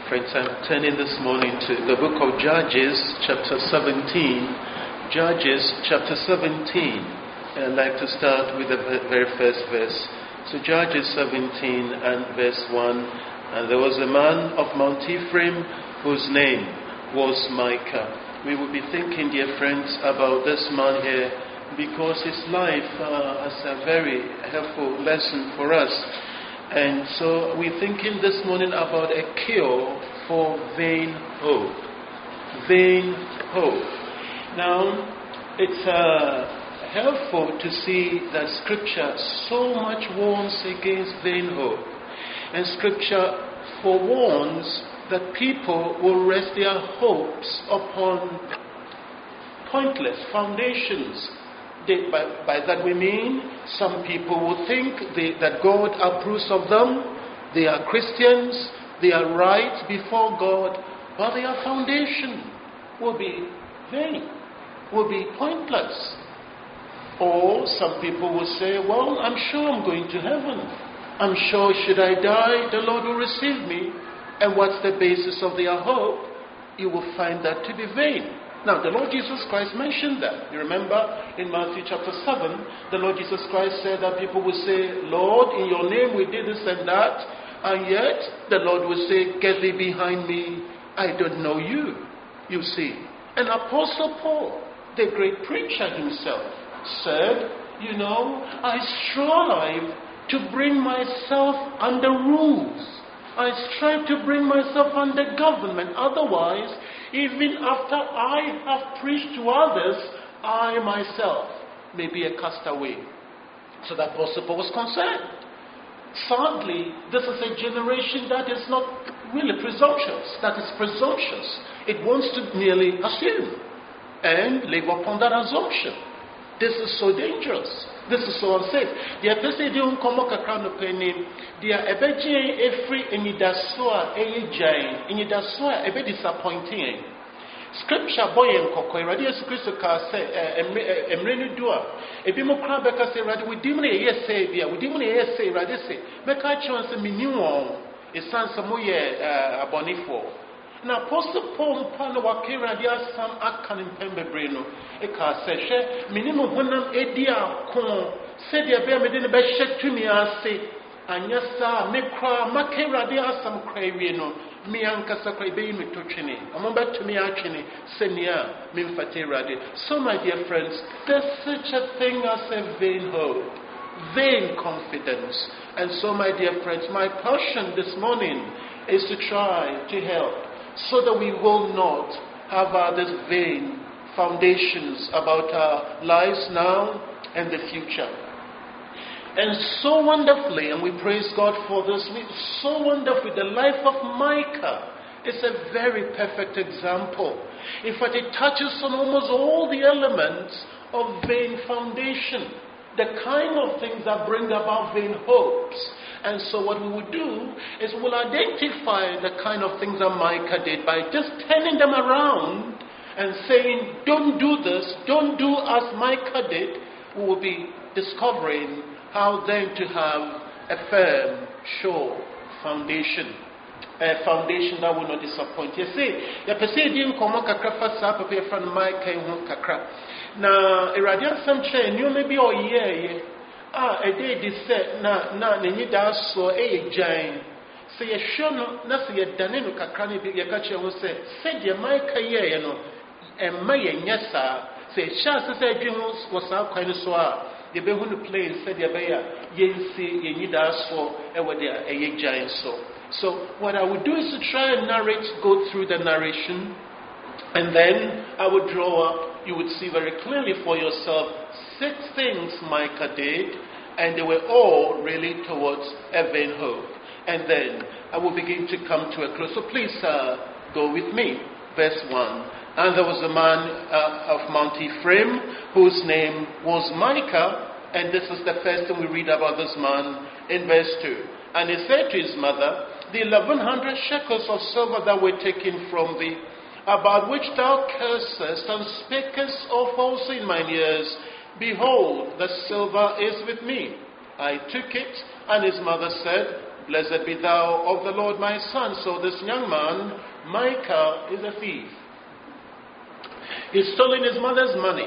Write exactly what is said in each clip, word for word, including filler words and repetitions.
Friends, I'm turning this morning to the book of Judges, chapter seventeen. Judges, chapter seventeen. I'd like to start with the very first verse. So Judges seventeen and verse one. And there was a man of Mount Ephraim whose name was Micah. We will be thinking, dear friends, about this man here because his life uh, is a very helpful lesson for us. And so we're thinking this morning about a cure for vain hope. Vain hope. Now, it's uh, helpful to see that Scripture so much warns against vain hope. And Scripture forewarns that people will rest their hopes upon pointless foundations. They, by, by that we mean some people will think they, that God approves of them. They are Christians. They are right before God. But their foundation will be vain, will be pointless. Or some people will say, well, I'm sure I'm going to heaven. I'm sure should I die, the Lord will receive me. And what's the basis of their hope? You will find that to be vain. Now, the Lord Jesus Christ mentioned that. You remember in Matthew chapter seven, the Lord Jesus Christ said that people will say, Lord, in your name we did this and that, and yet the Lord will say, get thee behind me, I don't know you, you see. And Apostle Paul, the great preacher himself, said, you know, I strive to bring myself under rules. I strive to bring myself under government. Otherwise, even after I have preached to others, I myself may be a castaway. So the Apostle Paul was concerned. Sadly, this is a generation that is not really presumptuous, that is presumptuous. It wants to merely assume and live upon that assumption. This is so dangerous. This is so unsafe. The episode you come kakra no penny, the ebeje every enidasoa eye giant, enidasoa ebe disappointing. Scripture boy en kokoi radio Christ ka say emre ni dua. Ebi mo kra beka say radio we dim na ye say bia, we dim na ye say radio say. Meka chance me ni won. E san some ye abonifo. Now, Apostle Paul Pano Wakira dia sam akan impembe breno. Eka se she minimum honam edia kon said ya be me de be she tumi ase anya sa me kra makira dia sam kra wie no me ankasa kra be me to twene amo be tumi a twene senia me mfate rade. So my dear friends, there's such a thing as a vain hope, vain confidence. And so my dear friends, my passion this morning is to try to help so that we will not have uh, this vain foundations about our lives now and the future. And so wonderfully, and we praise God for this, so wonderfully, the life of Micah is a very perfect example. In fact, it touches on almost all the elements of vain foundation, the kind of things that bring about vain hopes. And so what we will do is we'll identify the kind of things that Micah did by just turning them around and saying, don't do this, don't do as Micah did. We will be discovering how then to have a firm, sure foundation. A foundation that will not disappoint. You see, the person komo kakra fasa papa friend Micah hu kakra. Na iradian samche new maybe o ye ah a day this said na na ne da so e jan. Say ye sure no na say ye dane no kakra ne bi ye ka che ho say said ye Micah ye ye no emma ye nya sa say sha say adwin was sa kwan so a ye be hu no place said ye be ya ye nsi ye nyida so e we there e ye jan so. So what I would do is to try and narrate, go through the narration, and then I would draw up, you would see very clearly for yourself, six things Micah did, and they were all really towards a vain hope. And then I will begin to come to a close. So please uh, go with me. Verse one. And there was a man uh, of Mount Ephraim whose name was Micah, and this is the first thing we read about this man in verse two. And he said to his mother, the eleven hundred shekels of silver that were taken from thee, about which thou cursest and spakest of falsely in mine ears, behold, the silver is with me. I took it, and his mother said, Blessed be thou of the Lord my son. So this young man, Micah, is a thief. He's stolen his mother's money.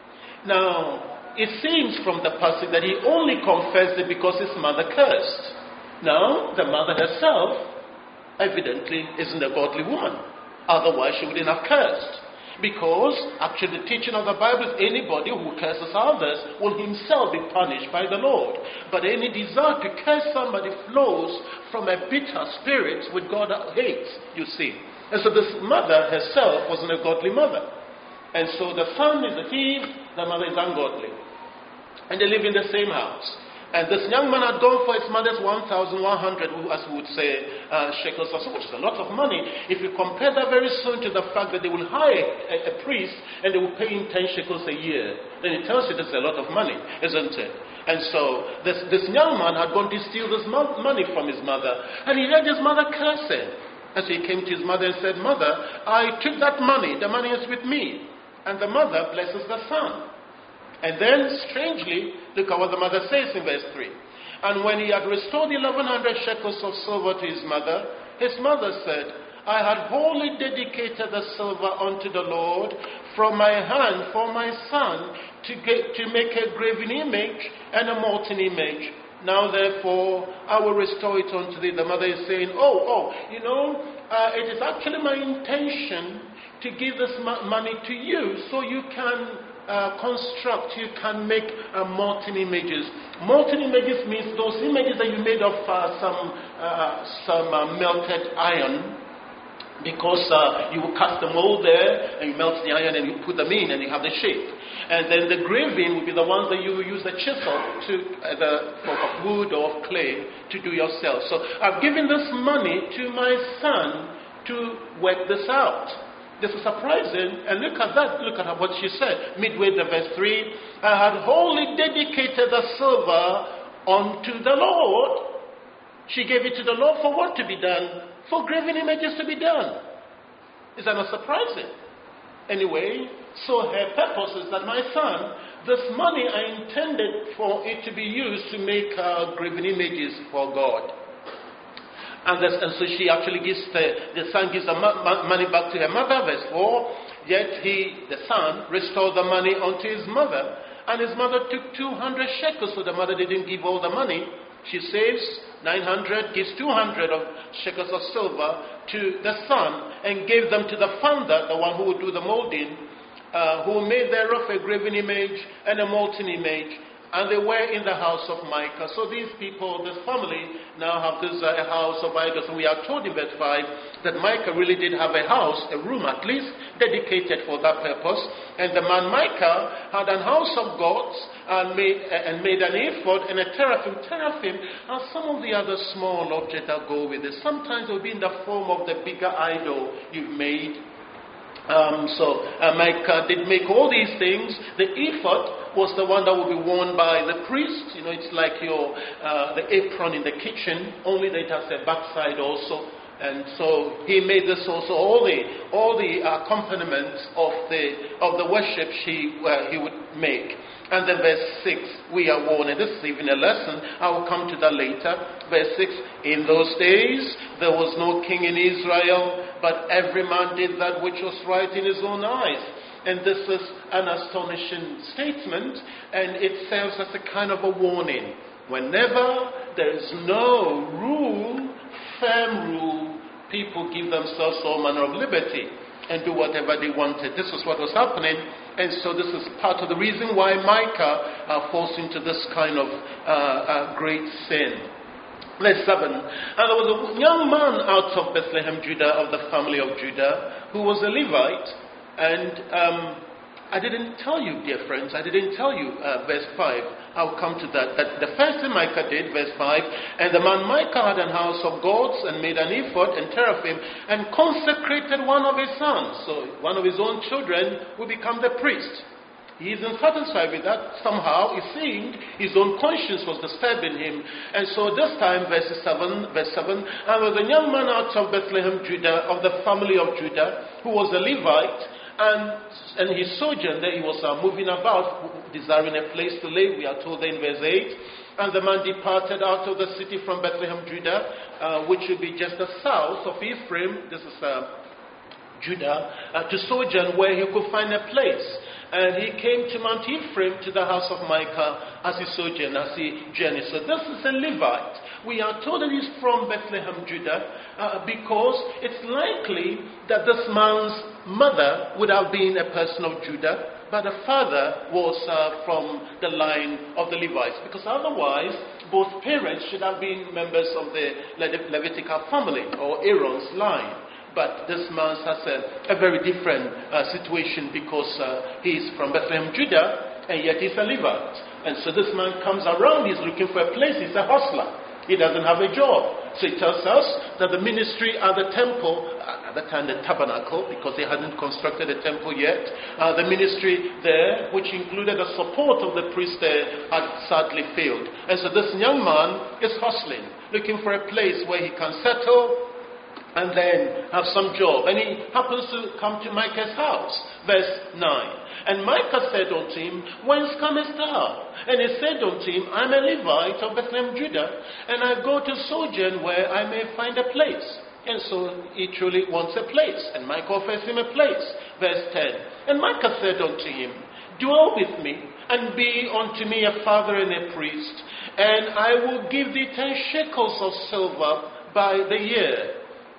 Now, it seems from the passage that he only confessed it because his mother cursed. Now, the mother herself evidently isn't a godly woman. Otherwise, she wouldn't have cursed. Because, actually, the teaching of the Bible is anybody who curses others will himself be punished by the Lord. But any desire to curse somebody flows from a bitter spirit which God hates, you see. And so this mother herself wasn't a godly mother. And so the son is a thief, the mother is ungodly. And they live in the same house. And this young man had gone for his mother's one thousand one hundred, as we would say, uh, shekels or so, which is a lot of money. If you compare that very soon to the fact that they will hire a, a priest and they will pay him ten shekels a year, then it tells you that's a lot of money, isn't it? And so this, this young man had gone to steal this mo- money from his mother. And he heard his mother cursing. And so he came to his mother and said, "Mother, I took that money. The money is with me." And the mother blesses the son. And then, strangely, look at what the mother says in verse three. And when he had restored eleven hundred shekels of silver to his mother, his mother said, "I had wholly dedicated the silver unto the Lord from my hand for my son to, get, to make a graven image and a molten image. Now, therefore, I will restore it unto thee." The mother is saying, oh, oh, you know, uh, it is actually my intention to give this mo- money to you so you can Uh, construct, you can make uh, molten images. Molten images means those images that you made of uh, some uh, some uh, melted iron, because uh, you will cast the mold there and you melt the iron and you put them in and you have the shape. And then the graving will be the ones that you will use the chisel to either uh, of wood or of clay to do yourself. So I've given this money to my son to work this out. This is surprising, and look at that, look at what she said, midway the verse three, "I had wholly dedicated the silver unto the Lord." She gave it to the Lord for what to be done? For graven images to be done. Is that not surprising? Anyway, so her purpose is that, my son, this money I intended for it to be used to make uh, graven images for God. And, this, and so she actually gives the, the son gives the mo- money back to her mother, verse four. Yet he, the son, restored the money unto his mother. And his mother took two hundred shekels, so the mother didn't give all the money. She saves nine hundred, gives two hundred of shekels of silver to the son, and gave them to the founder, the one who would do the molding, uh, who made thereof a graven image and a molten image. And they were in the house of Micah. So these people, this family, now have this uh, house of idols. And we are told in verse five that Micah really did have a house, a room at least, dedicated for that purpose. And the man Micah had an house of gods and made, uh, and made an ephod and a teraphim. Teraphim are some of the other small objects that go with it. Sometimes it will be in the form of the bigger idol you've made. Um, so uh, Micah did make all these things. The ephod was the one that would be worn by the priest. You know, it's like your uh, the apron in the kitchen, only that it has a backside also. And so he made this also all the all the accompaniments of the of the worship he uh, he would make. And then verse six, we are warned, and this is even a lesson, I will come to that later. Verse six, in those days there was no king in Israel, but every man did that which was right in his own eyes. And this is an astonishing statement, and it serves as a kind of a warning. Whenever there is no rule, firm rule, people give themselves all manner of liberty and do whatever they wanted. This is what was happening, and so this is part of the reason why Micah uh, falls into this kind of uh, uh, great sin. Verse seven, and there was a young man out of Bethlehem, Judah, of the family of Judah, who was a Levite, and um, I didn't tell you, dear friends, I didn't tell you, uh, verse five, I'll come to that. That the first thing Micah did, verse five, and the man Micah had an house of gods and made an ephod and teraphim and consecrated one of his sons. So one of his own children will become the priest. He isn't satisfied with that. Somehow he seemed his own conscience was disturbing him. And so this time, verse seven, verse seven, and there was a young man out of Bethlehem, Judah, of the family of Judah, who was a Levite. And, and he sojourned there, he was uh, moving about, desiring a place to live, we are told there in verse eight. And the man departed out of the city from Bethlehem, Judah, uh, which would be just the south of Ephraim. This is uh, Judah, uh, to sojourn where he could find a place. And he came to Mount Ephraim, to the house of Micah, as he sojourned, as he journeyed. So this is a Levite. We are told that he's from Bethlehem, Judah, uh, because it's likely that this man's mother would have been a person of Judah, but the father was uh, from the line of the Levites, because otherwise both parents should have been members of the Le- Levitical family, or Aaron's line. But this man has a, a very different uh, situation, because uh, he's from Bethlehem, Judah, and yet he's a Levite. And so this man comes around, he's looking for a place, he's a hustler. He doesn't have a job. So it tells us that the ministry at the temple, at the time the tabernacle, because they hadn't constructed a temple yet, uh, the ministry there, which included the support of the priest there, had sadly failed. And so this young man is hustling, looking for a place where he can settle and then have some job. And he happens to come to Micah's house. Verse nine. And Micah said unto him, Whence comest thou? And he said unto him, I am a Levite of Bethlehem, Judah, and I go to sojourn where I may find a place. And so he truly wants a place. And Micah offers him a place. Verse ten. And Micah said unto him, Dwell with me, and be unto me a father and a priest, and I will give thee ten shekels of silver by the year.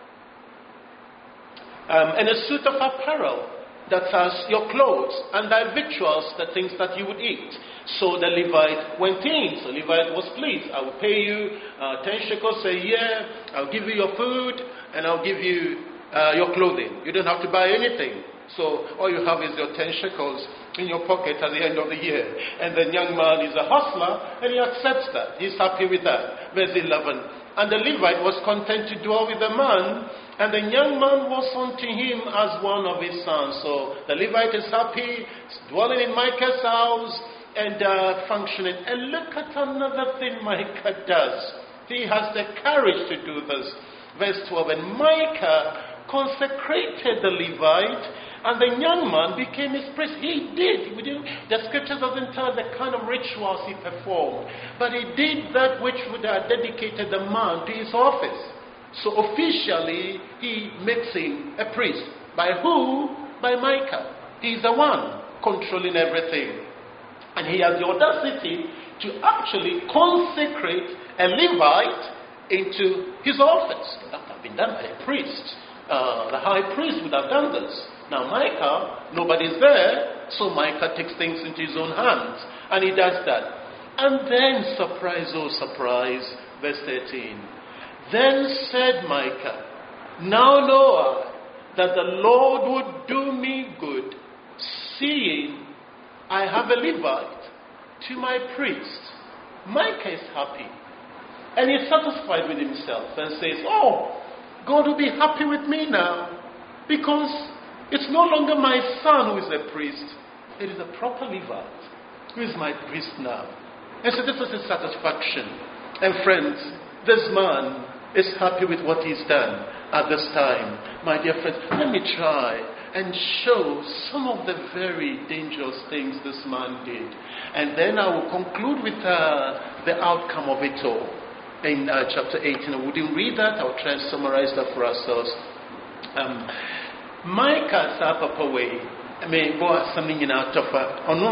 Um, and a suit of apparel, that has your clothes, and thy victuals, the things that you would eat. So the Levite went in. So Levite was pleased. I will pay you uh, ten shekels a year. I'll give you your food, and I'll give you uh, your clothing. You don't have to buy anything. So all you have is your ten shekels in your pocket at the end of the year. And the young man is a hustler, and he accepts that. He's happy with that. Verse eleven. And the Levite was content to dwell with the man, and the young man was unto him as one of his sons. So the Levite is happy, dwelling in Micah's house, and uh, functioning. And look at another thing Micah does. He has the courage to do this. Verse twelve, and Micah consecrated the Levite, and the young man became his priest. He did. We didn't, the scripture doesn't tell the kind of rituals he performed. But he did that which would have dedicated the man to his office. So officially, he makes him a priest. By who? By Micah. He's the one controlling everything. And he has the audacity to actually consecrate a Levite into his office. That would have been done by a priest. Uh, the high priest would have done this. Now Micah, nobody's there, so Micah takes things into his own hands. And he does that. And then, surprise, oh surprise, verse thirteen. Then said Micah, Now know I that the Lord would do me good, seeing I have a Levite to my priest. Micah is happy. And he's satisfied with himself and says, Oh, God will be happy with me now, because it's no longer my son who is a priest. It is a proper Levite who is my priest now. And so this is his satisfaction. And friends, this man is happy with what he's done at this time. My dear friends, let me try and show some of the very dangerous things this man did. And then I will conclude with uh, the outcome of it all. In uh, chapter eighteen, I wouldn't read that. I'll try and summarize that for ourselves. Um, Micah sa papa way, me go something in our tofa. Ono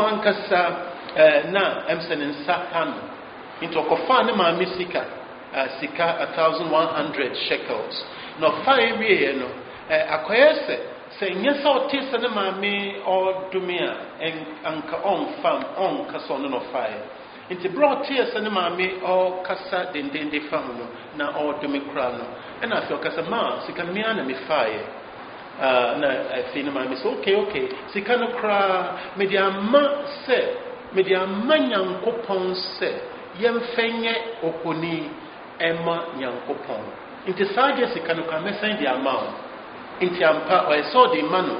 ankasa na emsen nsa kanu. Into kofa ne ma misika, sika a thousand one hundred shekels. No five year no. Akoyese se nyesa otisa ne ma me or dumia en anka on fam on kaso no five. Inti brought tears and mammy or cassa dende famuno, na or dumicrano. And I feel cassa ma, si can me me fire. Na I feel mammy so okay, okay. Si can cry, media ma se, media manyan coupon se, yem fenye okoni, emma yan coupon. Inti saja si can come send the amount. Inti ampa, or I saw the manu.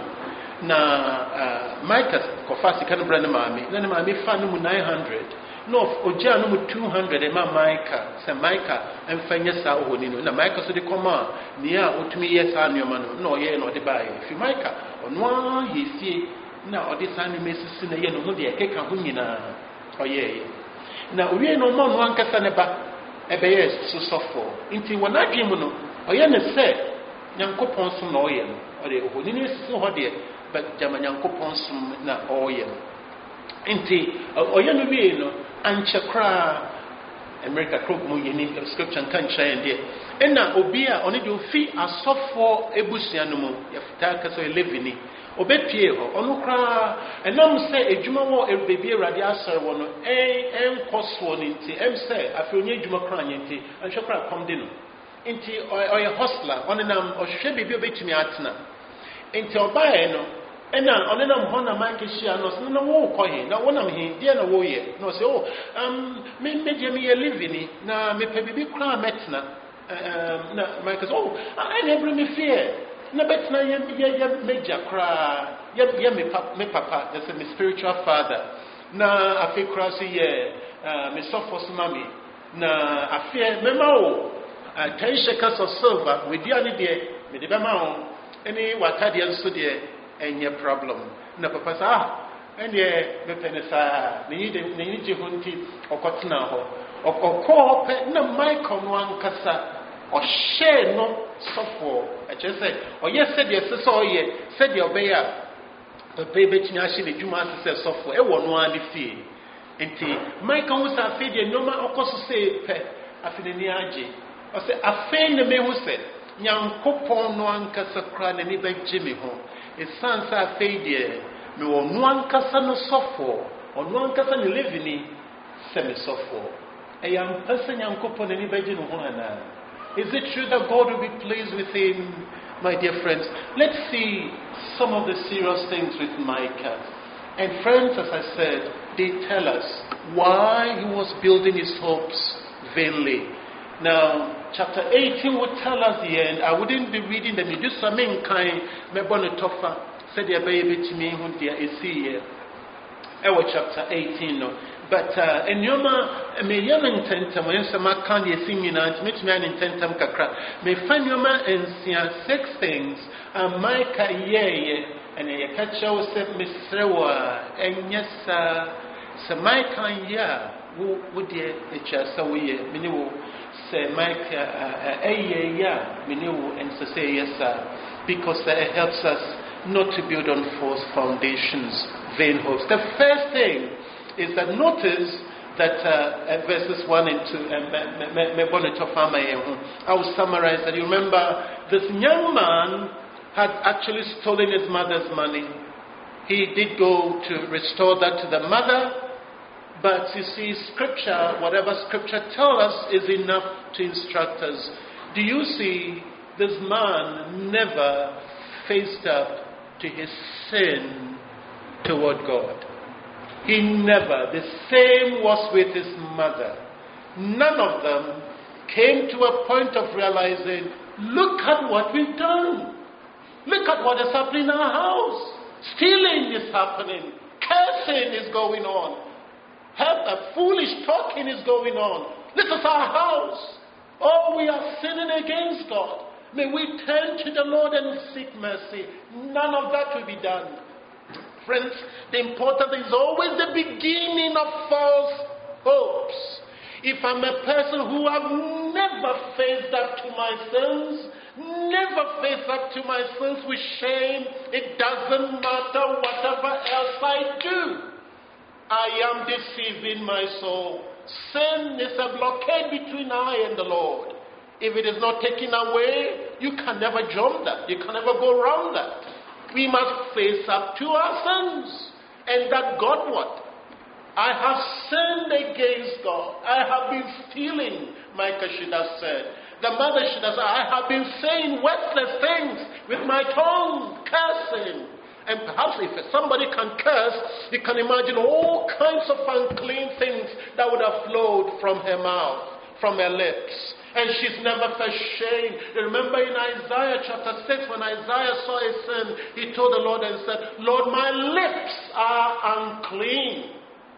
Na Micah Kofasi can brand mammy, then mammy fanum nine hundred. No, Oja no two hundred and my Micah, Sam Micah, and Fanya Sao, na Micah so the command, near Utmi yes, and your man, no, ye, no, the buy. If you Micah, on one he see now this animated sin, no, the cake and hunina, or ye. na owie no mo no ankasa ne ba ebeye so sofo nti wona dwem no oye ne se nyankopon so na oye no ode ohoni ne so ho de ba jama nyankopon so na oye no nti oye no wie no anche kra America crook mu yini scripture kan chain de ena obi a oni de ofi asofo ebusua no mu yefta ka so elevini obepie ho ono kra enam se edwuma wo bebi awrade asere wo no en en koso ni nti em se afi onye edwuma kra nyenti anhwe kra kom de no nti oye hustler onenam ohwe bebi obetumi atena nti obae no ena onenam ho na man kehia no so no wo kohe na wonam he de na wo ye no se oh um me me je me living na me pe bebi kra metena um na man kes oh I never me fear na betna ye ye meja kra ye ye me papa me papa that's my spiritual father na afi kra so ye me sofos mami na afi me ma o ten shekels of silver we dia ni de me de be ma o any watade nso de enye problem na papa sa ene me penesa ni de ni je honti okotena ho okọ pe na Michael no ankasa o share no sofo e che se o ye se de se so ye se de obeya pe betimi ahye ne dwuma se sofo e wo no ani fie enti Michael wo sa fe de nyoma okoso se pe afine ni age o se afen ne me hu se nyankopon no ankasa kra ne ni ba gimi ho e sansa afen de me wo no ankasa no sofo o no ankasa ne levini se me sofo e yam pese nyankopon ne ni ba gimi ho ana. Is it true that God will be pleased with him, my dear friends? Let's see some of the serious things with Micah. And friends, as I said, they tell us why he was building his hopes vainly. Now, chapter eighteen would tell us the end. I wouldn't be reading them. You just mean kind mebono tofa said ya baby to me who dear is here. Our chapter eighteen no. But in Yoma, me young intentum, when some can't ye sing in and meet me an intentum kakra. Me find Yoma and see six things, and Micah ye, and a catch out said Miss Rewa, and yes, sir, so Micah ya, who would ye, a chasa we, Minu, say Micah, a ye ya, Minu, and so say yes, sir, because it helps us not to build on false foundations, vain hopes. The first thing is that notice that uh, verses one and two, I will summarize that. You remember, this young man had actually stolen his mother's money. He did go to restore that to the mother, but you see, scripture, whatever scripture tells us, is enough to instruct us. Do you see, this man never faced up to his sin toward God. He never. The same was with his mother. None of them came to a point of realizing, look at what we've done. Look at what is happening in our house. Stealing is happening. Cursing is going on. Help, foolish talking is going on. This is our house. Oh, we are sinning against God. May we turn to the Lord and seek mercy. None of that will be done. Friends, the important is always the beginning of false hopes. If I'm a person who have never faced up to my sins, never faced up to my sins with shame, it doesn't matter whatever else I do. I am deceiving my soul. Sin is a blockade between I and the Lord. If it is not taken away, you can never jump that. You can never go around that. We must face up to our sins. And that God what? I have sinned against God. I have been stealing, Micah should have said. The mother should have said, I have been saying worthless things with my tongue, cursing. And perhaps if somebody can curse, you can imagine all kinds of unclean things that would have flowed from her mouth, from her lips. And she's never felt shame. Remember in Isaiah chapter six, when Isaiah saw a sin, he told the Lord and said, Lord, my lips are unclean.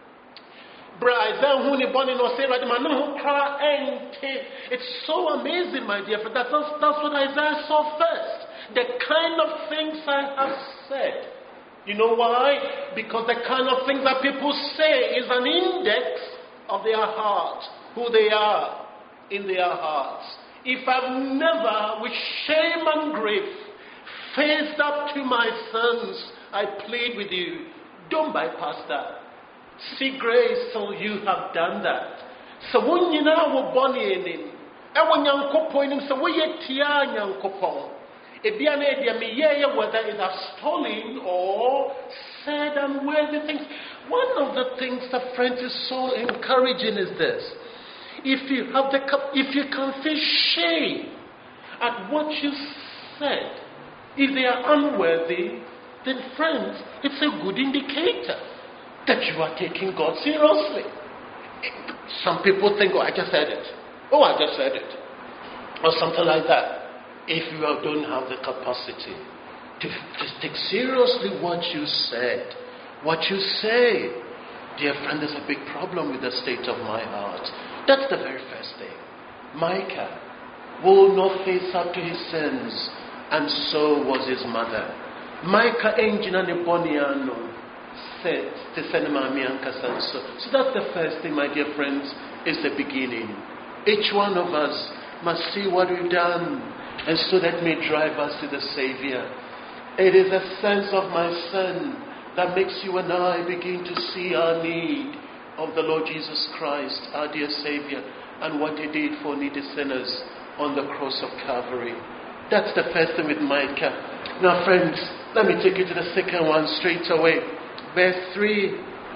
It's so amazing, my dear friend. That's, that's what Isaiah saw first. The kind of things I have said. You know why? Because the kind of things that people say is an index of their heart, who they are in their hearts. If I've never, with shame and grief, faced up to my sins, I plead with you, don't bypass that. See grace till you have done that. So when you know what bonnie in him, and when young couple in him, so we yet tia young couple. It be an idea me, yeah, whether it has stolen or said unworthy things. One of the things that friends is so encouraging is this. If you have the if you can feel shame at what you said, if they are unworthy, then friends, it's a good indicator that you are taking God seriously. Some people think, oh, I just said it. Oh, I just said it. Or something like that. If you don't have the capacity to just take seriously what you said, what you say, dear friend, there's a big problem with the state of my heart. That's the very first thing. Micah will not face up to his sins, and so was his mother. Micah engina ne boniano said to Senema so. So that's the first thing, my dear friends, is the beginning. Each one of us must see what we've done, and so that may drive us to the Savior. It is a sense of my sin that makes you and I begin to see our need of the Lord Jesus Christ, our dear Savior, and what He did for needy sinners on the cross of Calvary. That's the first thing with Micah. Now, friends, let me take you to the second one straight away. Verse three.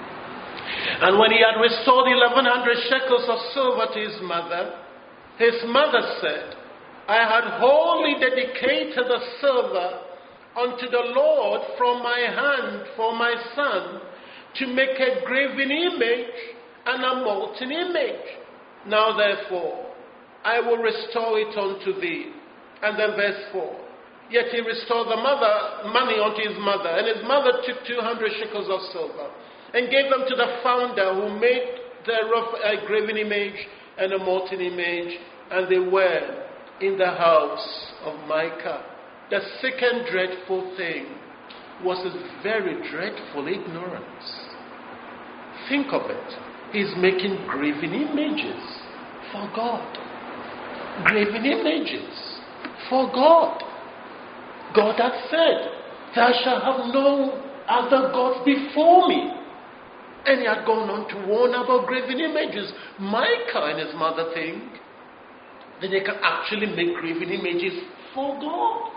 And when he had restored eleven hundred shekels of silver to his mother, his mother said, I had wholly dedicated the silver unto the Lord from my hand for my son, to make a graven image and a molten image. Now therefore, I will restore it unto thee. And then verse four. Yet he restored the mother money unto his mother, and his mother took two hundred shekels of silver, and gave them to the founder, who made thereof a graven image and a molten image, and they were in the house of Micah. The second dreadful thing was his very dreadful ignorance. Think of it. He's making graven images for God. Graven images for God. God had said, thou shalt have no other gods before me. And he had gone on to warn about graven images. Micah and his mother think that they can actually make graven images for God.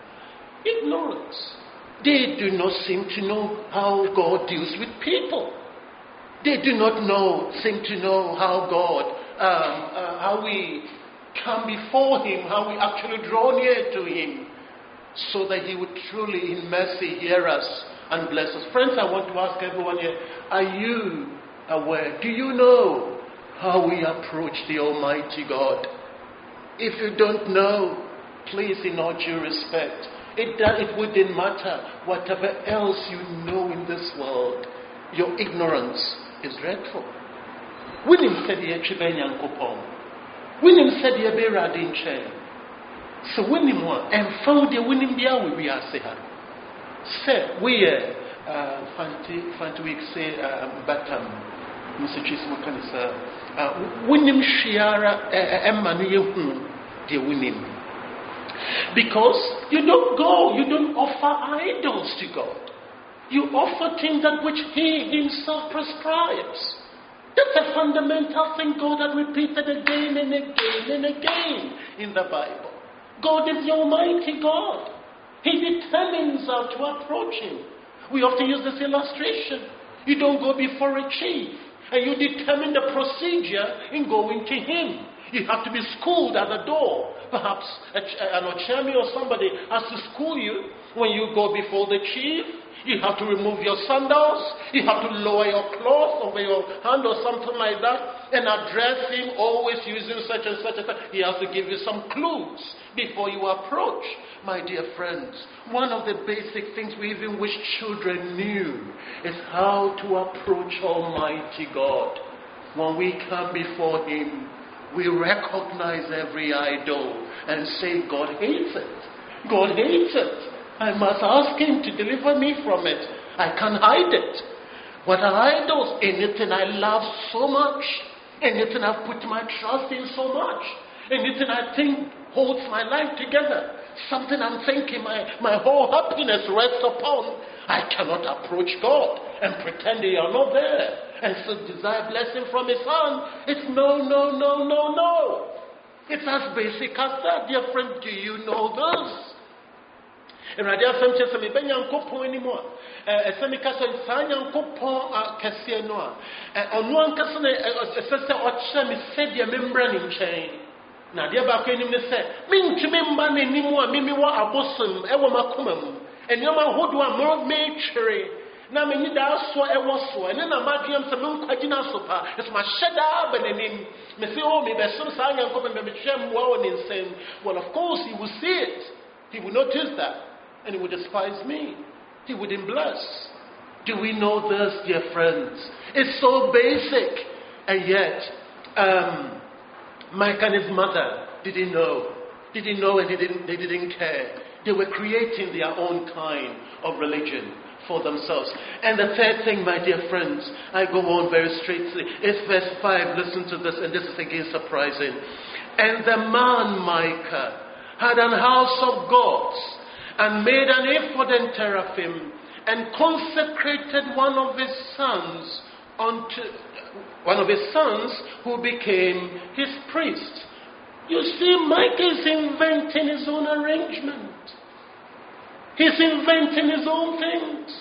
Ignorance. They do not seem to know how God deals with people. They do not know, seem to know how God, um, uh, how we come before Him, how we actually draw near to Him, so that He would truly in mercy hear us and bless us. Friends, I want to ask everyone here, are you aware? Do you know how we approach the Almighty God? If you don't know, please, in all due respect, it, it wouldn't matter whatever else you know in this world. Your ignorance is dreadful. William said he actually William said he radin chain. So William one and found the William Bia we are say Say we uh fanti fanti we say batam Mister Chismo Kanisa William Shiara Emma the William. Because you don't go, you don't offer idols to God. You offer things that which He Himself prescribes. That's a fundamental thing God had repeated again and again and again in the Bible. God is the Almighty God. He determines how to approach Him. We often use this illustration. You don't go before a chief, and you determine the procedure in going to him. You have to be schooled at the door. Perhaps an ochemi or somebody has to school you when you go before the chief. You have to remove your sandals. You have to lower your cloth over your hand or something like that, and address him always using such and such a thing. He has to give you some clues before you approach. My dear friends, one of the basic things we even wish children knew is how to approach Almighty God. When we come before Him, we recognize every idol and say, God hates it. God hates it. I must ask Him to deliver me from it. I can't hide it. What are idols? Anything I love so much Anything I've put my trust in so much. Anything I think holds my life together. Something I'm thinking my, my whole happiness rests upon. I cannot approach God and pretend they are not there and still desire blessing from His hand. It's no, no, no, no, no. It's as basic as that, dear friend. Do you know this? And I dear friend, just me ben yankopon anymore. Eh, se me ka so san yankopon kase no a. Ono ankase na esese o kye me se de membra ni nchen. Na dear ba ko enim ne se, me ntumi mba na nim a me me wo abosom e wo makoma mu. Enyoma hodo a mo me twere. Na me ni da so e wo so. Ene na madwem se me nkwagina so pa. Eso ma hyeda ba nanim. Me se o me be so san yankopon be me twem wo wo ni nsem. Well, of course he will see it. He will notice that. And he would despise me. He wouldn't bless. Do we know this, dear friends? It's so basic. And yet, um, Mike and his mother didn't know. Didn't know and they didn't, they didn't care. They were creating their own kind of religion for themselves. And the third thing, my dear friends, I go on very straightly. It's verse five. Listen to this, and this is again surprising. And the man Micah had an house of gods, and made an ephod and teraphim, and consecrated one of his sons unto one of his sons who became his priest. You see, Micah is inventing his own arrangement. He's inventing his own things.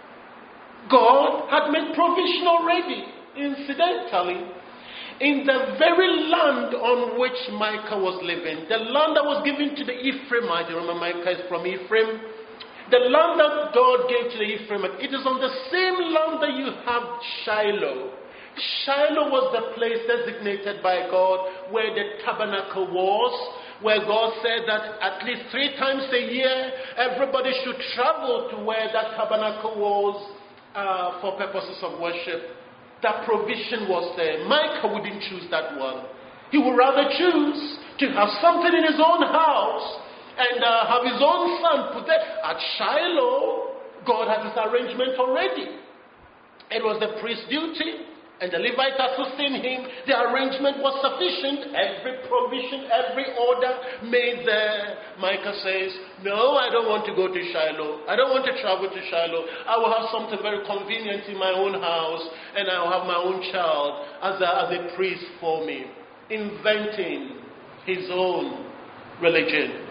God had made provision already, incidentally, in the very land on which Micah was living, the land that was given to the Ephraimites. You remember Micah is from Ephraim? The land that God gave to the Ephraimites, it is on the same land that you have Shiloh. Shiloh was the place designated by God where the tabernacle was, where God said that at least three times a year, everybody should travel to where that tabernacle was uh, for purposes of worship. That provision was there. Micah wouldn't choose that one. He would rather choose to have something in his own house and uh, have his own son put there. At Shiloh, God had his arrangement already. It was the priest's duty, and the Levite assisting him. The arrangement was sufficient. Every provision, every order made there. Micah says, no, I don't want to go to Shiloh. I don't want to travel to Shiloh. I will have something very convenient in my own house, and I will have my own child as a, as a priest for me. Inventing his own religion.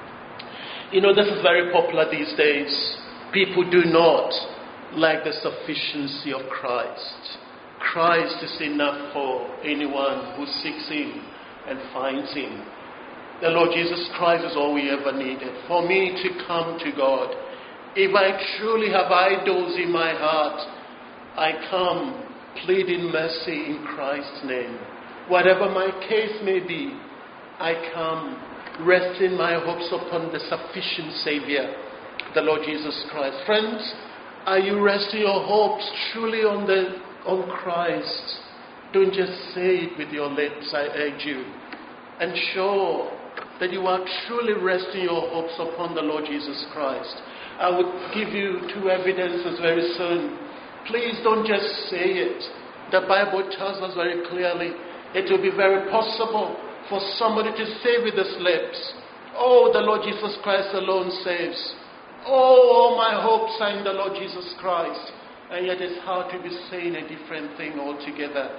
You know, this is very popular these days. People do not like the sufficiency of Christ. Christ is enough for anyone who seeks Him and finds Him. The Lord Jesus Christ is all we ever needed. For me to come to God, if I truly have idols in my heart, I come pleading mercy in Christ's name. Whatever my case may be, I come resting my hopes upon the sufficient Savior, the Lord Jesus Christ. Friends, are you resting your hopes truly on the on Christ? Don't just say it with your lips, I urge you. And show that you are truly resting your hopes upon the Lord Jesus Christ. I would give you two evidences very soon. Please don't just say it. The Bible tells us very clearly it will be very possible for somebody to say with his lips, oh, the Lord Jesus Christ alone saves. Oh, all my hopes are in the Lord Jesus Christ. And yet it's hard to be saying a different thing altogether.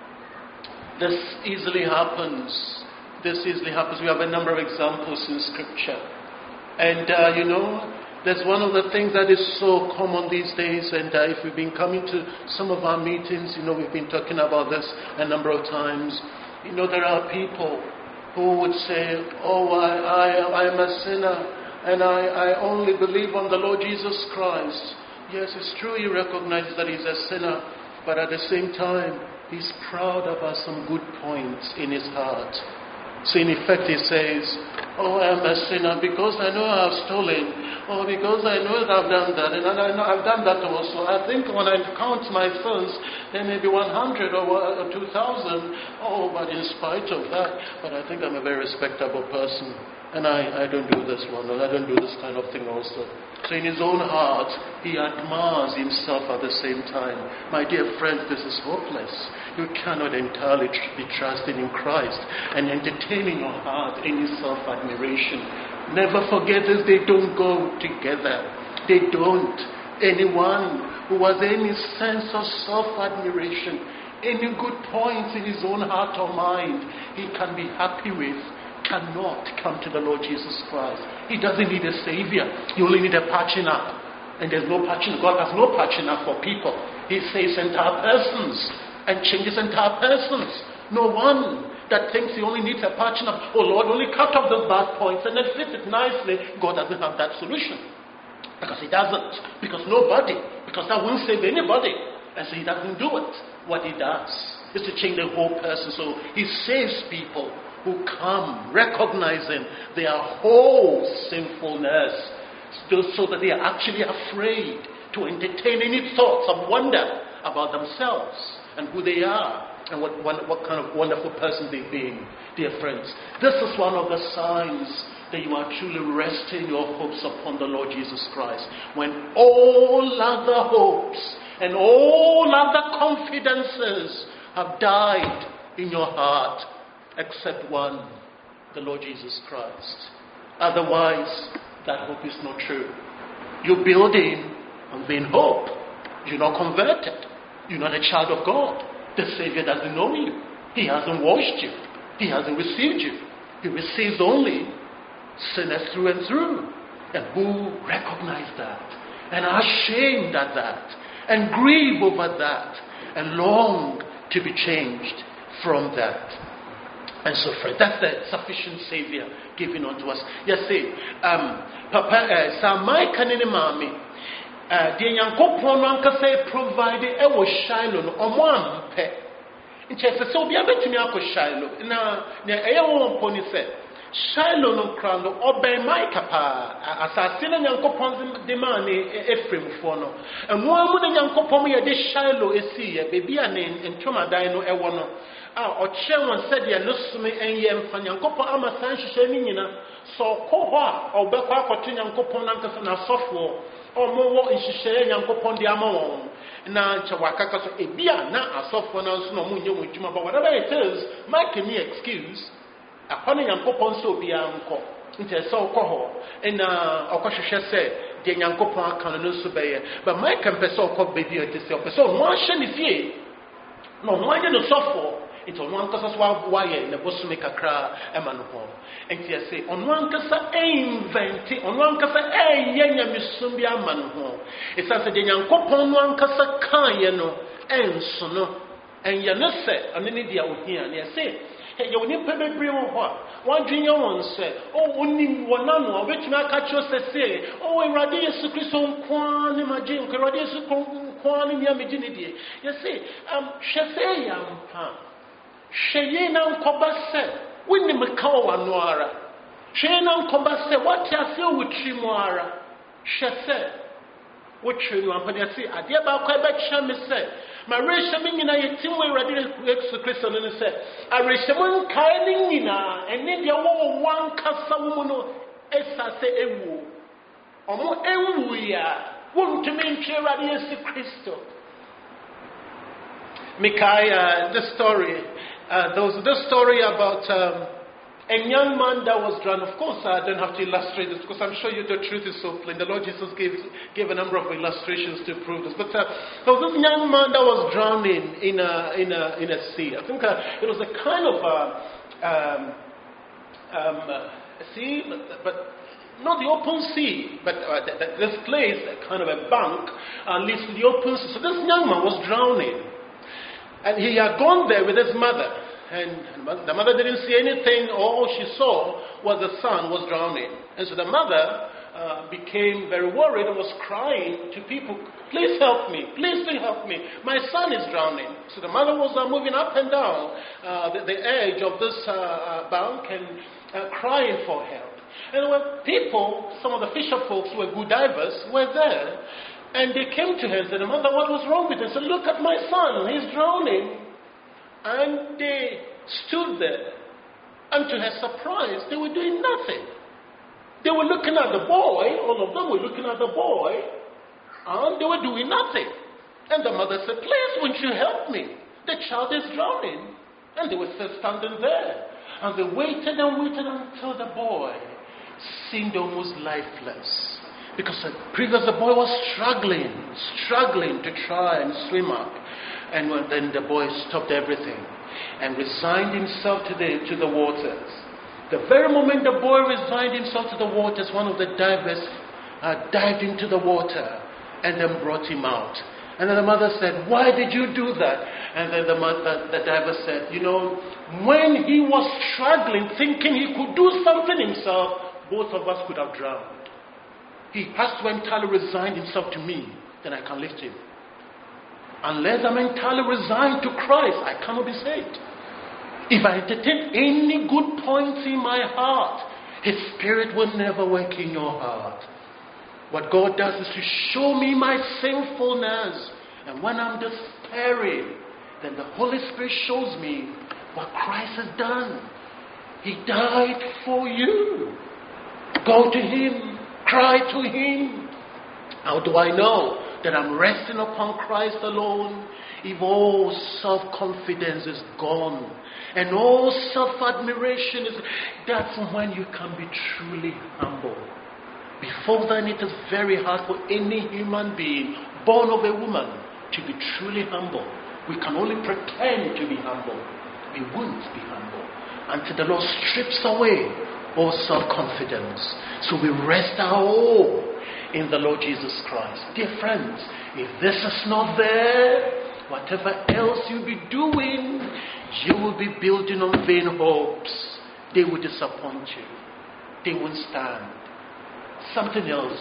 This easily happens. This easily happens. We have a number of examples in Scripture. And, uh, you know, there's one of the things that is so common these days. And uh, if we've been coming to some of our meetings, you know, we've been talking about this a number of times. You know, there are people who would say, oh, I, I, I am a sinner. And I, I only believe on the Lord Jesus Christ. Yes, it's true he recognizes that he's a sinner, but at the same time, he's proud about some good points in his heart. So in effect he says, oh, I am a sinner because I know I have stolen, or because I know that I've done that, and I know I've done that also. I think when I count my sins, there may be one hundred or two thousand. Oh, but in spite of that, but I think I'm a very respectable person. And I, I don't do this one, and I don't do this kind of thing also. So in his own heart, He admires himself at the same time. My dear friends, this is hopeless. You cannot entirely tr- be trusting in Christ and entertaining your heart any self-admiration. Never forget this, they don't go together. They don't. Anyone who has any sense of self-admiration, any good points in his own heart or mind he can be happy with, cannot come to the Lord Jesus Christ. He doesn't need a savior. He only needs a patching up. And there's no patching. God has no patching up for people. He saves entire persons and changes entire persons. No one that thinks he only needs a patching up. Oh Lord, only cut off those bad points and then fit it nicely. God doesn't have that solution. Because he doesn't. Because nobody. Because that won't save anybody. And so he doesn't do it. What he does is to change the whole person. So he saves people who come recognizing their whole sinfulness, so that they are actually afraid to entertain any thoughts of wonder about themselves and who they are and what, what, what kind of wonderful person they've been. Dear friends, this is one of the signs that you are truly resting your hopes upon the Lord Jesus Christ. When all other hopes and all other confidences have died in your heart, except one, the Lord Jesus Christ. Otherwise, that hope is not true. You're building on vain hope. You're not converted. You're not a child of God. The Savior doesn't know you. He hasn't washed you. He hasn't received you. He receives only sinners through and through. And who recognize that and are ashamed at that and grieve over that and long to be changed from that. And so, friend, that's the sufficient Savior given unto us. Yes, see, um, Papa, Samai kanini mami, the Yankopon Rankase provided a was Shiloh on one pet. In Chester, so be able to me ako Shiloh. Now, near a one pony said, Shiloh no crown or by my capa, assassin and Yankopon demand Ephraim for no. And one would Yankopon me a dish Shiloh is see a baby a name and Toma Dino a one. Ah, or chairman said, "Ya lose me and yam for Yankopo Amasan Shenina, so Koha or Bekwa Cotton Yankopon Ankas and a software, or more in Shishay Yankopon the Amon. Now, Chawaka, a beer, not a software, no moon with Juma, but whatever it is, make me excuse. Upon Yankopon so be uncle. Into a so coho, and uh, Okosha said, the Yankopon can also be, but my campus so called baby at the so one shiny fee. No, why did the software? It's on one cassa wire in the Bosumika cra, Emmanuel. And he say, on one cassa inventing, on one cassa a yenya Missumbia Manuel. It's as a Yankopon one cassa kayano, and sono, and Yanese, and any dear here, and you say, hey, you need to be what? One junior one said, oh, only one no, which not catch us say, oh, Radius Chrison Quan, imagine, Radius Quan in your virginity. You see, um, Shase Yampa. Shayena Kobase, Winnie Makawa Noara. Shayena Kobase, what you feel with Chimoara? Shase, what you want to say? I dear Quebec Shamis said, my raciamin in a team where Radius Christian and said, I raciamin Kainina, and then your one Casa Woman, Essa say Ewu. Or more Ewuya, won't to mean Radius Christo. Micaiah, the story. Uh, there was this story about um, a young man that was drowned. Of course, I don't have to illustrate this because I'm sure you the truth is so plain. The Lord Jesus gave, gave a number of illustrations to prove this. But uh, there was this young man that was drowning in a, in a, in a sea. I think uh, it was a kind of a um, um, sea, but, but not the open sea, but uh, th- th- this place, kind of a bank, uh, leads to the open sea. So this young man was drowning. And he had gone there with his mother. And the mother didn't see anything. All she saw was the son was drowning. And so the mother uh, became very worried and was crying to people, please help me. Please do help me. My son is drowning. So the mother was uh, moving up and down uh, the, the edge of this uh, bank and uh, crying for help. And when people, some of the fisher folks who were good divers, were there. And they came to her and said, Mother, what was wrong with him? She said, look at my son, he's drowning. And they stood there. And to her surprise, they were doing nothing. They were looking at the boy, all of them were looking at the boy. And they were doing nothing. And the mother said, please, won't you help me? The child is drowning. And they were still standing there. And they waited and waited until the boy seemed almost lifeless. Because previous the boy was struggling, struggling to try and swim up. And when, then the boy stopped everything and resigned himself to the, to the waters. The very moment the boy resigned himself to the waters, one of the divers uh, dived into the water and then brought him out. And then the mother said, why did you do that? And then the, mother, the diver said, you know, when he was struggling, thinking he could do something himself, both of us could have drowned. He has to entirely resign himself to me, then I can lift him. Unless I'm entirely resigned to Christ, I cannot be saved. If I entertain any good points in my heart, His Spirit will never work in your heart. What God does is to show me my sinfulness. And when I'm despairing, then the Holy Spirit shows me what Christ has done. He died for you. Go to Him. Cry to Him. How do I know that I'm resting upon Christ alone? If all self-confidence is gone and all self-admiration is, that's when you can be truly humble. Before then, it is very hard for any human being born of a woman to be truly humble. We can only pretend to be humble. We won't be humble until the Lord strips away all self-confidence. So we rest our all in the Lord Jesus Christ. Dear friends, if this is not there, whatever else you'll be doing, you will be building on vain hopes. They will disappoint you. They won't stand. Something else.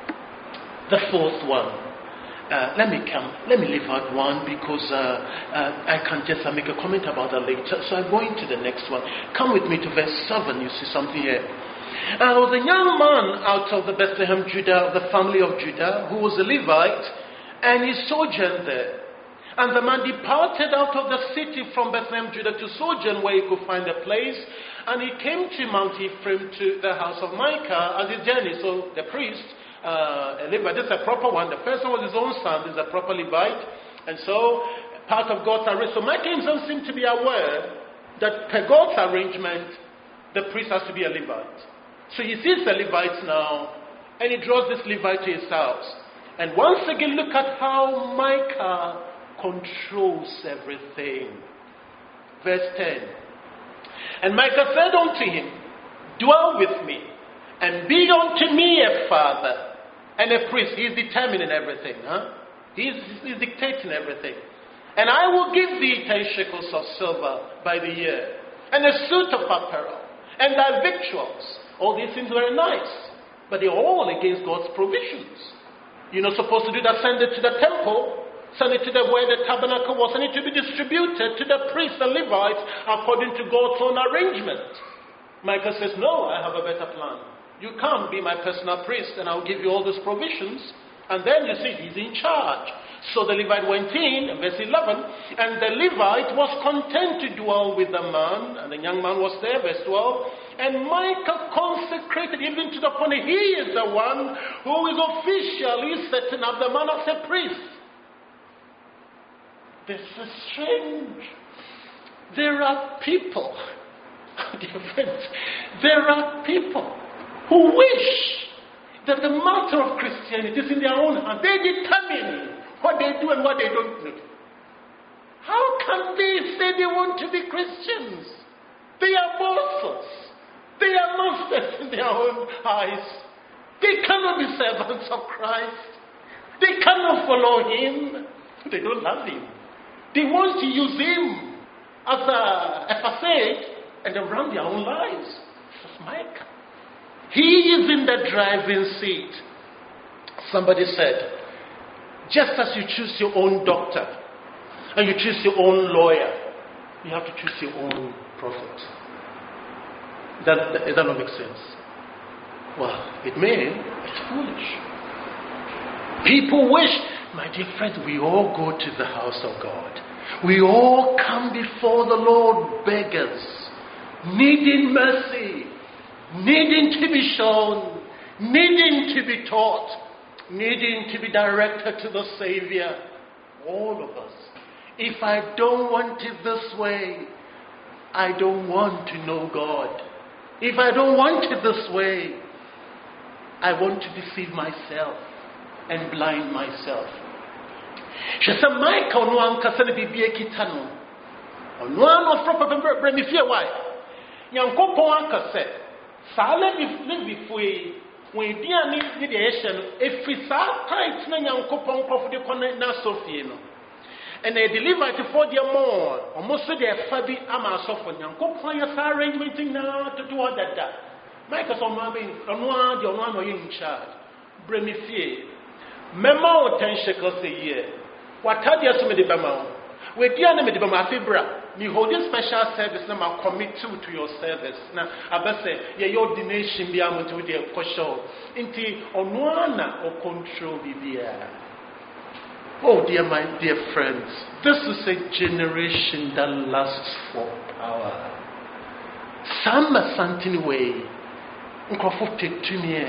The fourth one. Uh, let me come. Let me leave out one because uh, uh, I can just uh, make a comment about that later. So I'm going to the next one. Come with me to verse seven. You see something here. And there was a young man out of the Bethlehem, Judah, the family of Judah, who was a Levite, and he sojourned there. And the man departed out of the city from Bethlehem, Judah, to sojourn where he could find a place. And he came to Mount Ephraim, to the house of Micah, as his journey. So the priest, uh, a Levite, this is a proper one. The first one was his own son, this is a proper Levite. And so, part of God's arrangement. So Micah himself seemed to be aware that per God's arrangement, the priest has to be a Levite. So he sees the Levites now, and he draws this Levite to his house. And once again, look at how Micah controls everything. Verse ten. And Micah said unto him, dwell with me, and be unto me a father and a priest. He is determining everything. Huh? He is he's dictating everything. And I will give thee ten shekels of silver by the year, and a suit of apparel, and thy victuals. All these things are very nice, but they're all against God's provisions. You're not supposed to do that. Send it to the temple. Send it to the where the tabernacle was. Send it to be distributed to the priests and Levites according to God's own arrangement. Micah says, no, I have a better plan. You come, be my personal priest, and I'll give you all those provisions. And then you see, he's in charge. So the Levite went in, verse eleven, and the Levite was content to dwell with the man, and the young man was there, verse twelve. And Micah consecrated even to the point he is the one who is officially setting up the man as a priest. This is strange. There are people, dear friends, there are people who wish that the matter of Christianity is in their own hands. They determine what they do and what they don't do. How can they say they want to be Christians? They are bosses. They are masters in their own eyes. They cannot be servants of Christ. They cannot follow Him. They don't love Him. They want to use Him as a, a facade and then run their own lives. This is Micah. He is in the driving seat. Somebody said, just as you choose your own doctor and you choose your own lawyer, you have to choose your own prophet. That, that, does that not make sense? Well, it may. It's foolish. People wish, my dear friends, we all go to the house of God. We all come before the Lord beggars, needing mercy, needing to be shown, needing to be taught. needing to be directed to the Savior. All of us. If I don't want it this way, I don't want to know God. If I don't want it this way, I want to deceive myself and blind myself. She said, Michael, no one can say be a kitano. No one from Papa me fear why. Yanko Poanka said, Sala live before when dear need the Asian, if we saw tight, Yanko Pong of the connect na Sophie. And they delivered to four dear more, or most of their Fabi Ama Sophon, Yanko Poya arrangement now to do all that. Michael on my being on one, the one in charge. Bring me fear. Memo ten shekels a year. What had you to me the Bama? With the enemy the Bama Fibra. You hold this special service now, I'll commit to to your service. Now, I best say, yeah, your donation be able to the question. Inti on one or control be there. Oh, dear, my dear friends, this is a generation that lusts for power. Some are something way. Uncle take to me.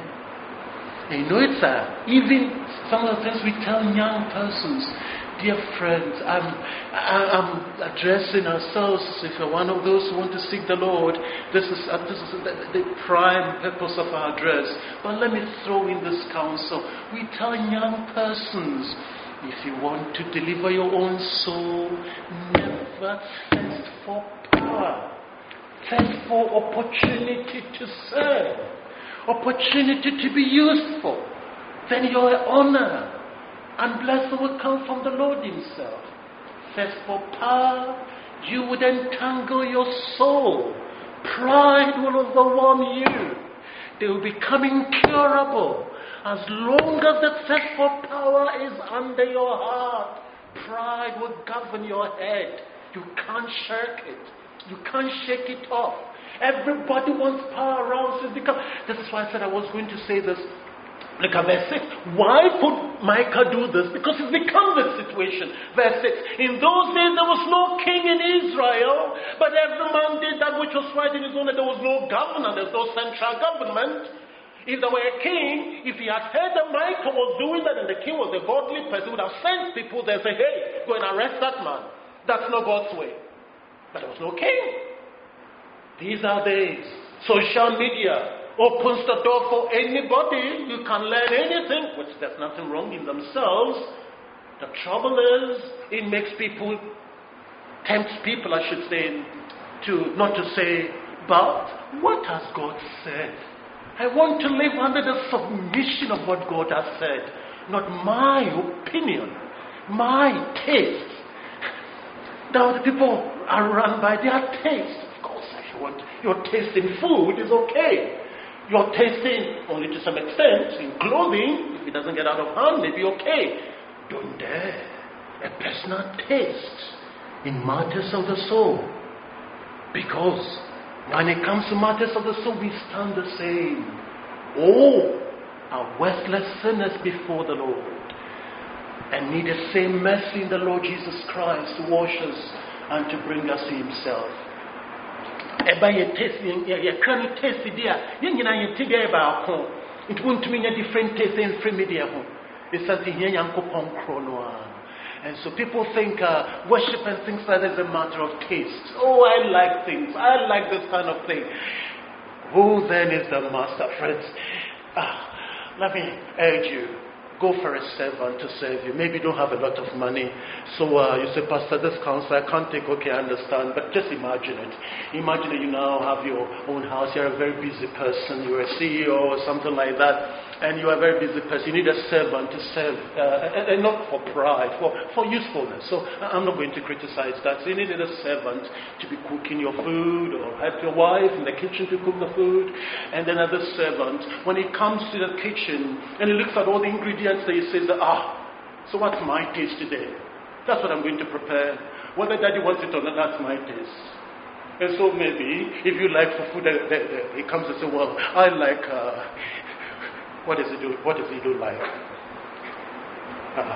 And you know it's uh, even some of the things we tell young persons. Dear friends, I'm, I'm addressing ourselves. If you're one of those who want to seek the Lord, this is, uh, this is the, the prime purpose of our address. But let me throw in this counsel. We tell young persons, if you want to deliver your own soul, never thirst for power. Thirst for opportunity to serve, opportunity to be useful. Then your honor and blessing will come from the Lord Himself. Thirst for power, you would entangle your soul. Pride will overwhelm you. They will become incurable. As long as the thirst for power is under your heart, pride will govern your head. You can't shirk it. You can't shake it off. Everybody wants power around. So because, this is why I said I was going to say this. Look at verse six. Why could Micah do this? Because it's become the situation. Verse six. In those days there was no king in Israel, but every man did that which was right in his own. There was no governor. There was no central government. If there were a king, if he had heard that Micah was doing that and the king was a godly person, he would have sent people there and say, hey, go and arrest that man. That's not God's way. But there was no king. These are days. Social media opens the door for anybody. You can learn anything, which there's nothing wrong in themselves. The trouble is, it makes people, tempts people, I should say, to not to say, but what has God said? I want to live under the submission of what God has said, not my opinion, my taste. Now the people are run by their taste. Of course, if you want your taste in food is okay. Your tasting, only to some extent, in clothing, if it doesn't get out of hand, maybe okay. Don't dare a personal taste in matters of the soul. Because when it comes to matters of the soul, we stand the same. All are worthless sinners before the Lord and need the same mercy in the Lord Jesus Christ to wash us and to bring us to Himself. Eba ye taste ye can taste dia ye nyina ye tiga ba ko it won't mean a different taste in free media ho it says ye yankopon krono. And so people think uh, worship and things like that is a matter of taste. Oh, I like things, I like this kind of thing. Who then is the master, friends? Ah, let me urge you, go for a servant to serve you. Maybe you don't have a lot of money. So uh, you say, Pastor, this counsel I can't take. Okay, I understand. But just imagine it. Imagine that you now have your own house. You're a very busy person. You're a C E O or something like that. And you are a very busy person. You need a servant to serve. Uh, and not for pride, for, for usefulness. So I'm not going to criticize that. So you need a servant to be cooking your food or help your wife in the kitchen to cook the food. And then another servant, when he comes to the kitchen and he looks at all the ingredients, he says, ah, so what's my taste today? That's what I'm going to prepare. Whether daddy wants it or not, that's my taste. And so maybe, if you like for food, he comes and says, well, I like, uh, what does he do? What does he do like? Uh,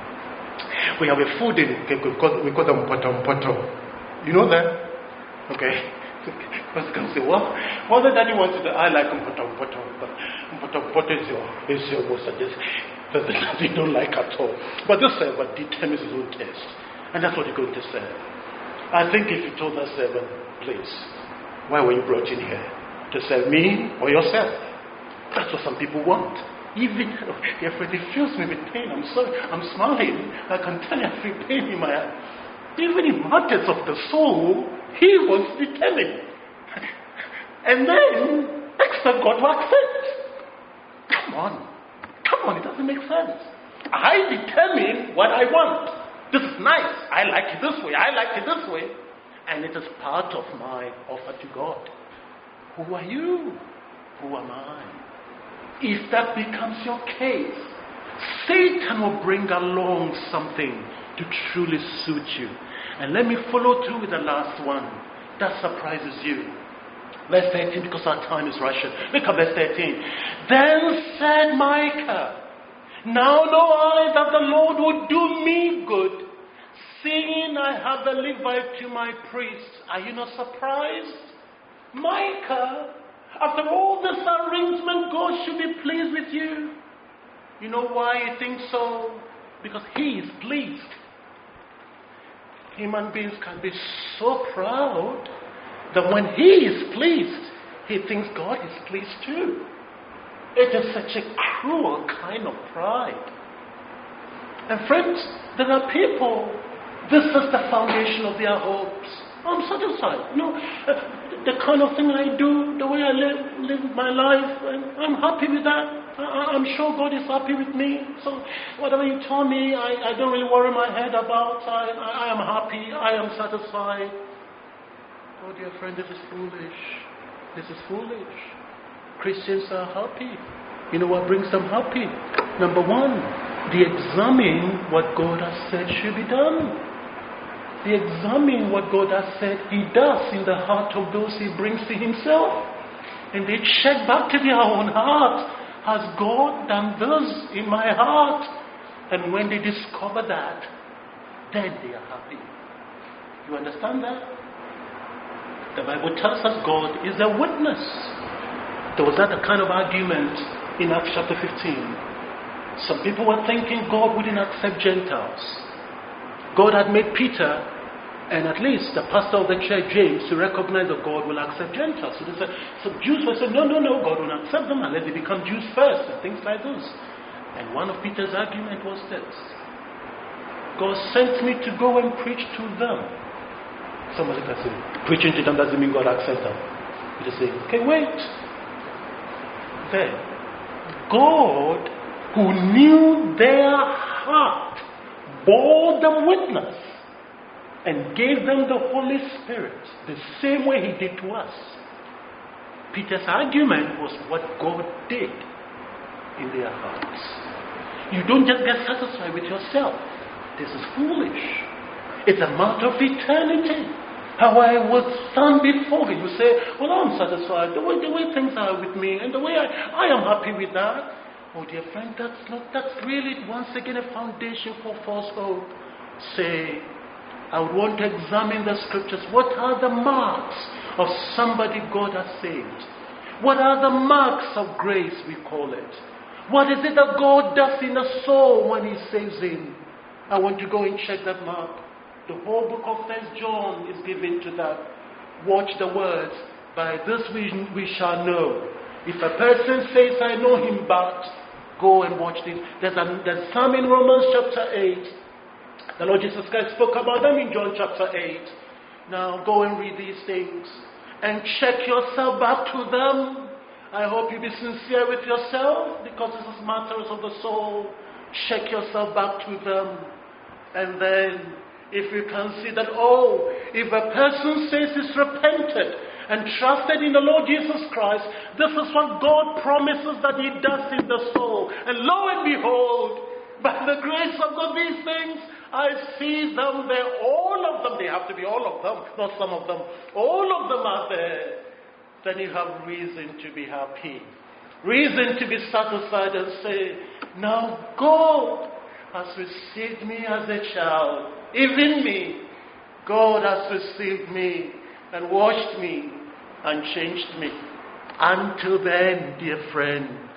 we have a food in, we call, we call them potom potom. You know that? Okay. Because you can say, well, whether daddy wants it, I like them potom potom. What, what is your is your most suggestion? The thing that you don't like at all. But this servant determines his own taste. And that's what you're going to say. I think if you told that servant, please, why were you brought in here? To serve me or yourself? That's what some people want. Even, dear friend, it fills me with pain. I'm sorry. I'm smiling. I can tell you I feel pain in my eye. Even in matters of the soul, he was determined. And then, expect God to accept. Come on. Come on, it doesn't make sense. I determine what I want. This is nice. I like it this way. I like it this way. And it is part of my offer to God. Who are you? Who am I? If that becomes your case, Satan will bring along something to truly suit you. And let me follow through with the last one. That surprises you. Verse thirteen, because our time is rushing. Look at verse thirteen. Then said Micah, now know I that the Lord will do me good, seeing I have the Levite to my priests. Are you not surprised? Micah, after all this arrangement, God should be pleased with you. You know why you think so? Because he is pleased. Human beings can be so proud that when he is pleased, he thinks God is pleased too. It is such a cruel kind of pride. And friends, there are people, this is the foundation of their hopes. I'm satisfied. You know, the kind of thing I do, the way I live, live my life, and I'm happy with that. I, I'm sure God is happy with me. So whatever you tell me, I, I don't really worry my head about. I, I, I am happy. I am satisfied. Oh, dear friend, this is foolish. This is foolish. Christians are happy. You know what brings them happy? Number one, they examine what God has said should be done. They examine what God has said he does in the heart of those he brings to himself. And they check back to their own heart. Has God done this in my heart? And when they discover that, then they are happy. You understand that? The Bible tells us God is a witness. There was that kind of argument in Acts chapter fifteen. Some people were thinking God wouldn't accept Gentiles. God had made Peter, and at least the pastor of the church, James, to recognize that God will accept Gentiles. So they said, so Jews were saying, no, no, no, God will accept them unless they become Jews first, and things like this. And one of Peter's argument was this: God sent me to go and preach to them. Somebody can say, preaching to them doesn't mean God accepts them. You just say, okay, wait. Then, God, who knew their heart, bore them witness and gave them the Holy Spirit the same way he did to us. Peter's argument was what God did in their hearts. You don't just get satisfied with yourself. This is foolish. It's a matter of eternity. How I would stand before you, you say, well, I'm satisfied the way, the way things are with me, and the way I, I am happy with that. Oh, dear friend, that's not, that's really, once again, a foundation for false hope. Say, I would want to examine the scriptures. What are the marks of somebody God has saved? What are the marks of grace, we call it? What is it that God does in a soul when he saves him? I want to go and check that mark. The whole book of First John is given to that. Watch the words. By this we, we shall know. If a person says, I know him, but go and watch this. There's, a, there's some in Romans chapter eight. The Lord Jesus Christ spoke about them in John chapter eight. Now go and read these things and check yourself back to them. I hope you be sincere with yourself, because this is matters of the soul. Check yourself back to them. And then, if you can see that, oh, if a person says he's repented and trusted in the Lord Jesus Christ, this is what God promises that he does in the soul. And lo and behold, by the grace of God, these things, I see them there. All of them, they have to be all of them, not some of them. All of them are there. Then you have reason to be happy. Reason to be satisfied and say, now God has received me as a child. Even me, God has received me and washed me and changed me. Until then, dear friend,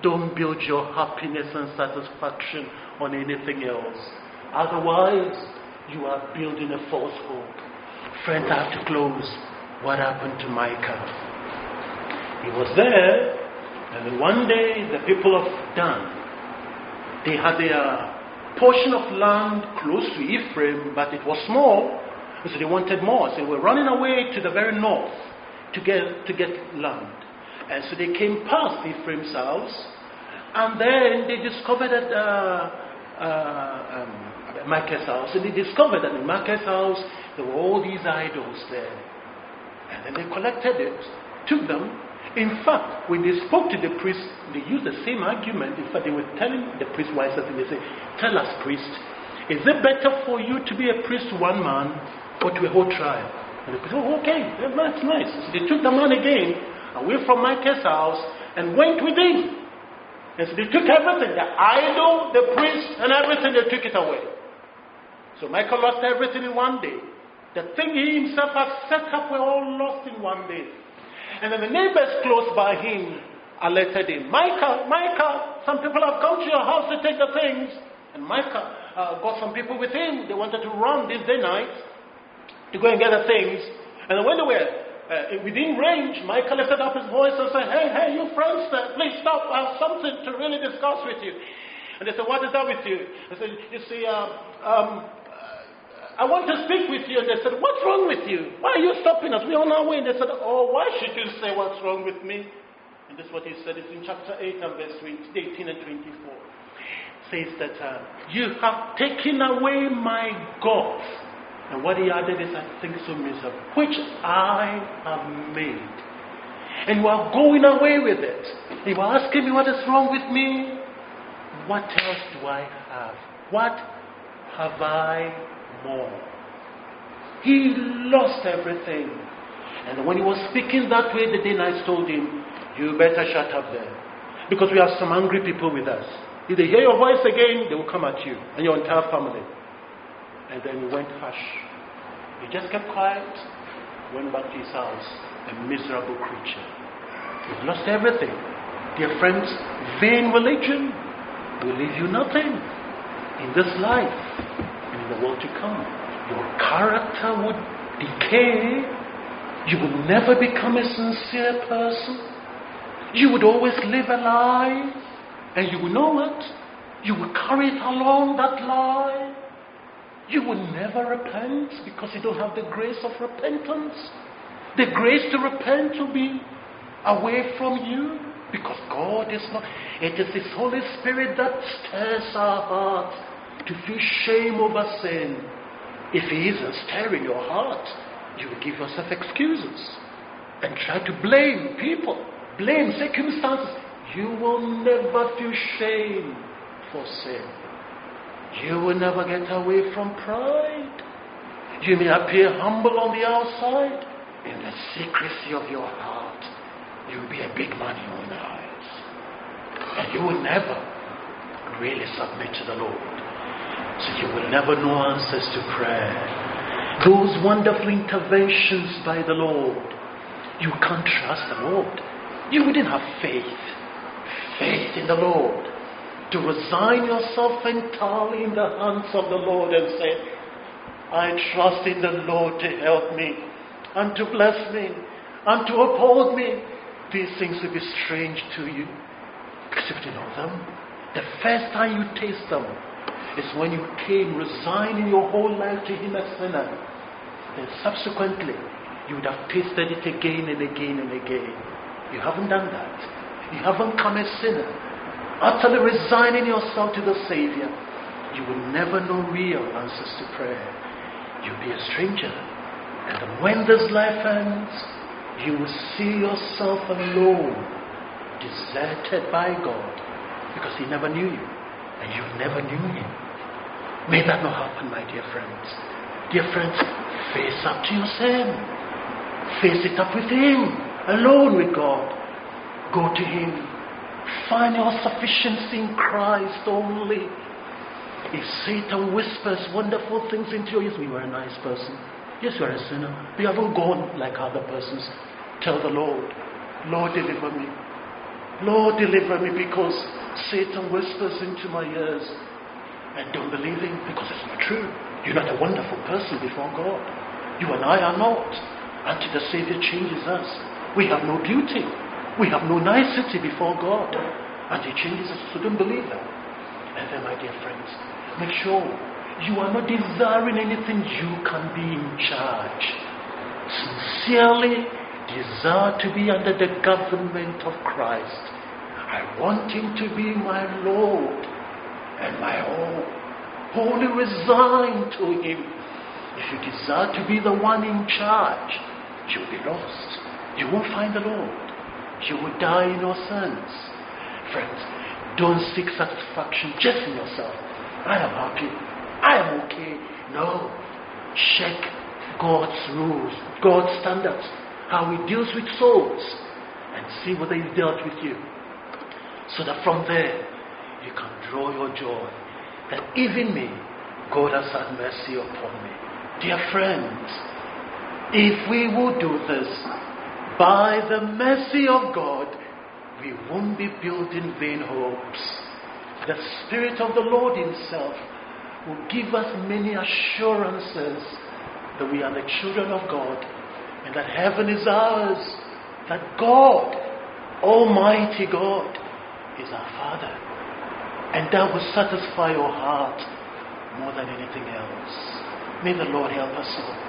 Don't build your happiness and satisfaction on anything else. Otherwise, you are building a false hope. Friends, I have to close. What happened to Micah? He was there, and then one day the people of Dan, they had their portion of land close to Ephraim, but it was small, so they wanted more. So they were running away to the very north to get to get land. And so they came past Ephraim's house, and then they discovered that uh, uh, um, Micah's house, and they discovered that in Micah's house there were all these idols there. And then they collected it, took them. In fact, when they spoke to the priest, they used the same argument. In fact, they were telling the priest why something. They say, "Tell us, priest, is it better for you to be a priest to one man or to a whole tribe?" And the priest, "Oh, okay, that's nice." So they took the man again away from Micah's house and went with him. And so they took everything, the idol, the priest, and everything, they took it away. So Micah lost everything in one day. The thing he himself had set up were all lost in one day. And then the neighbors close by him alerted him, "Micah, Micah, some people have come to your house to take the things." And Micah uh, got some people with him. They wanted to run this day night to go and get the things. And when they were uh, within range, Micah lifted up his voice and said, "Hey, hey, you friends, uh, please stop. I have something to really discuss with you." And they said, "What is that with you?" I said, "You see, uh, um, I want to speak with you." And they said, "What's wrong with you? Why are you stopping us? We're on our way." And they said, "Oh, why should you say what's wrong with me?" And this is what he said. It's in chapter eight and verse eighteen and twenty-four. It says that uh, you have taken away my gods. And what he added is, "I think so miserable, which I have made." And you are going away with it. You are asking me what is wrong with me. What else do I have? What have I more? He lost everything. And when he was speaking that way, the Danites told him, "You better shut up there, because we have some angry people with us. If they hear your voice again, they will come at you and your entire family." And then he went hush. He just kept quiet, went back to his house, a miserable creature. He's lost everything. Dear friends, vain religion will leave you nothing in this life and in the world to come. Your character would decay. You would never become a sincere person. You would always live a lie, and you will know it. You will carry it along, that lie. You will never repent because you don't have the grace of repentance. The grace to repent will be away from you because God is not. It is His Holy Spirit that stirs our hearts to feel shame over sin. If He isn't stirring your heart, you will give yourself excuses and try to blame people, blame circumstances. You will never feel shame for sin. You will never get away from pride. You may appear humble on the outside. In the secrecy of your heart, you will be a big man in your own eyes. And you will never really submit to the Lord. So you will never know answers to prayer. Those wonderful interventions by the Lord, you can't trust the Lord. You wouldn't have faith. Faith in the Lord. To resign yourself entirely in the hands of the Lord and say, "I trust in the Lord to help me and to bless me and to uphold me." These things will be strange to you because you don't know them. The first time you taste them is when you came resigning your whole life to Him as sinner. Then subsequently, you would have tasted it again and again and again. You haven't done that. You haven't come a sinner. Utterly resigning yourself to the Savior, you will never know real answers to prayer. You'll be a stranger. And then when this life ends, you will see yourself alone, deserted by God, because He never knew you, and you never knew Him. May that not happen, my dear friends. Dear friends, face up to your sin. Face it up with Him, alone with God. Go to Him. Find your sufficiency in Christ only. If Satan whispers wonderful things into your ears, you are a nice person. Yes, you are a sinner. But you haven't gone like other persons. Tell the Lord, "Lord, deliver me. Lord, deliver me because Satan whispers into my ears. And don't believe him because it's not true. You're not a wonderful person before God. You and I are not. Until the Savior changes us. We have no beauty. We have no nicety before God. And he changes us. So don't believe that. And then, my dear friends, make sure you are not desiring anything you can be in charge. Sincerely desire to be under the government of Christ. I want him to be my Lord and my all. Wholly resign to him. If you desire to be the one in charge, you'll be lost. You won't find the Lord. You will die in your sins. Friends, don't seek satisfaction just in yourself. I am happy. I am okay. No. Check God's rules, God's standards, how he deals with souls, and see whether he's dealt with you. So that from there, you can draw your joy that even me, God has had mercy upon me. Dear friends, if we would do this, by the mercy of God, we won't be building vain hopes. The Spirit of the Lord himself will give us many assurances that we are the children of God and that heaven is ours, that God, Almighty God, is our Father. And that will satisfy your heart more than anything else. May the Lord help us all.